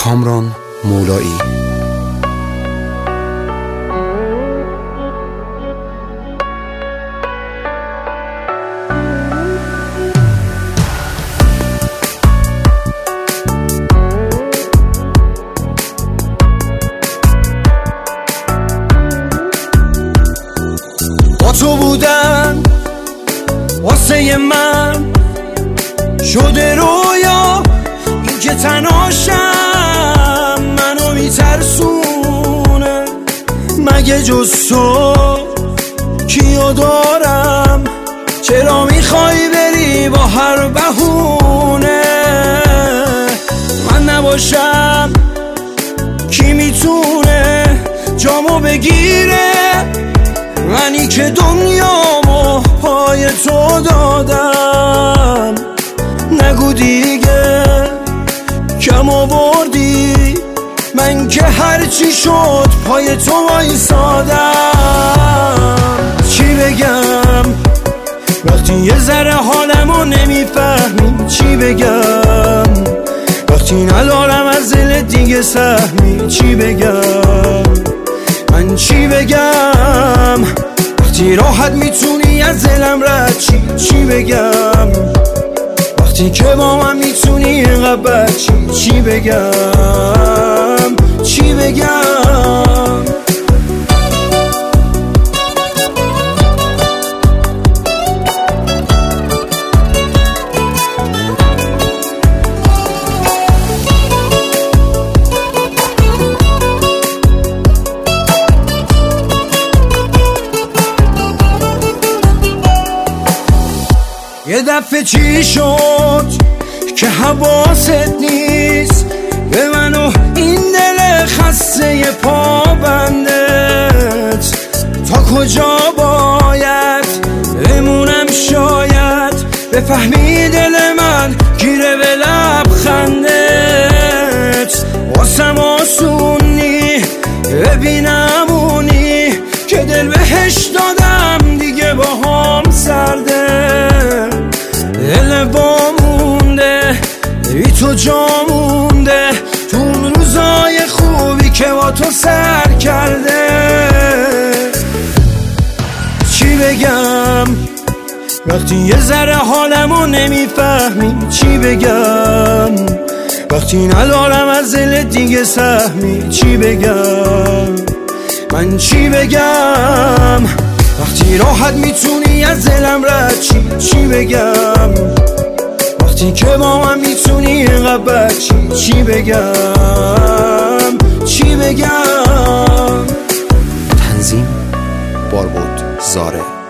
کامران مولایی. با تو بودن واسه من شده رویا، این که تناشم منو میترسونه. مگه جز تو کیو دارم؟ چرا میخوای بری با هر بهونه؟ من نباشم کی میتونه جامو بگیره؟ منی که دنیامو پای تو دادم. نگو دیگه کم آوردی، من که هرچی شد پای تو وایسادم. چی بگم وقتی یه ذره حالمو نمیفهمی؟ چی بگم وقتی ندارم از دل دیگه سهمی؟ چی بگم من چی بگم وقتی راحت میتونی از دلم رد چی بگم وقتی که با من میتونی اینقدر بد چی بگم چی بگم؟ یه دفعه چی شد که حواست نیست به من و این دل خسته پابندت؟ تا کجا باید بمونم شاید بفهمی دل من گیره به لبخندت؟ واسم آسونی ببینم اونی که دل بهش دادم دیگه با هم سرده. دل با مونده بی تو جا مونده تو اون روزای خوبی که با تو سر کرده. چی بگم وقتی یه ذره حالمو نمیفهمی؟ چی بگم وقتی ندارم از دل دیگه سهمی؟ چی بگم من چی بگم وقتی راحت میتونی از دلم رد چی بگم وقتی که با من میتونی اینقدر بد چی بگم چی بگم؟ تنظیم باربود زاره.